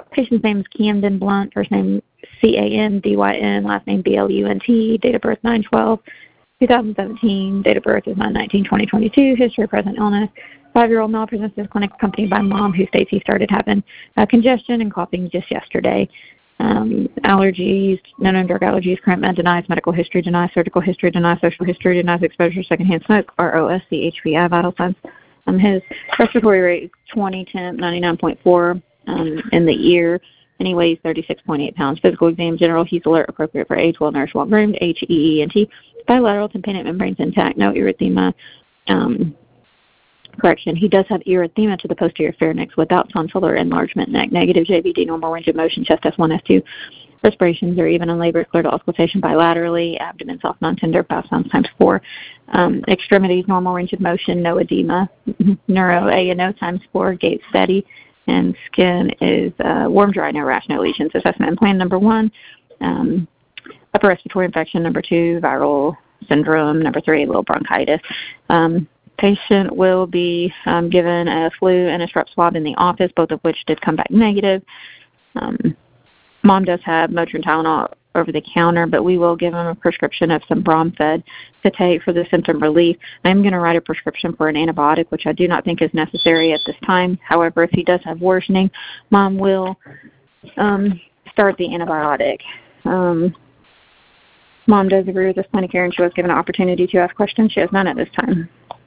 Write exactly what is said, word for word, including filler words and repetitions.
Patient's name is Camden Blunt, first name C A N D Y N, last name B L U N T, date of birth nine twelve twenty seventeen, date of birth is nine nineteen twenty twenty-two, history of present illness. Five-year-old male presents to this clinic accompanied by mom who states he started having uh, congestion and coughing just yesterday. Um, allergies, no known drug allergies, current med denies, medical history denies, surgical history denies, social history denies, exposure to secondhand smoke, R O S C H V I, vital signs. Um, his respiratory rate is twenty, temp, ninety-nine point four um, in the ear, and he weighs thirty-six point eight pounds. Physical exam, general, he's alert, appropriate for age, well-nourished, well-groomed, H E E N T, bilateral tympanic membranes intact, no erythema. Um, correction, he does have erythema to the posterior pharynx without tonsillar enlargement, neck, negative J V D, normal range of motion, chest S one, S two, respirations are even in labor, clear to auscultation bilaterally, abdomen soft, non-tender, bath sounds times four, um, extremities, normal range of motion, no edema, neuro A and O times four, gait steady, and skin is uh, warm, dry, no rash, no lesions. Assessment and plan number one, um, upper respiratory infection, number two, viral syndrome, number three, low bronchitis. Um, patient will be um, given a flu and a strep swab in the office, both of which did come back negative. Um, mom does have Motrin Tylenol over the counter, but we will give him a prescription of some Bromfed to take for the symptom relief. I'm going to write a prescription for an antibiotic, which I do not think is necessary at this time. However, if he does have worsening, mom will um, start the antibiotic. Um, mom does agree with this plan of care, and she was given an opportunity to ask questions. She has none at this time.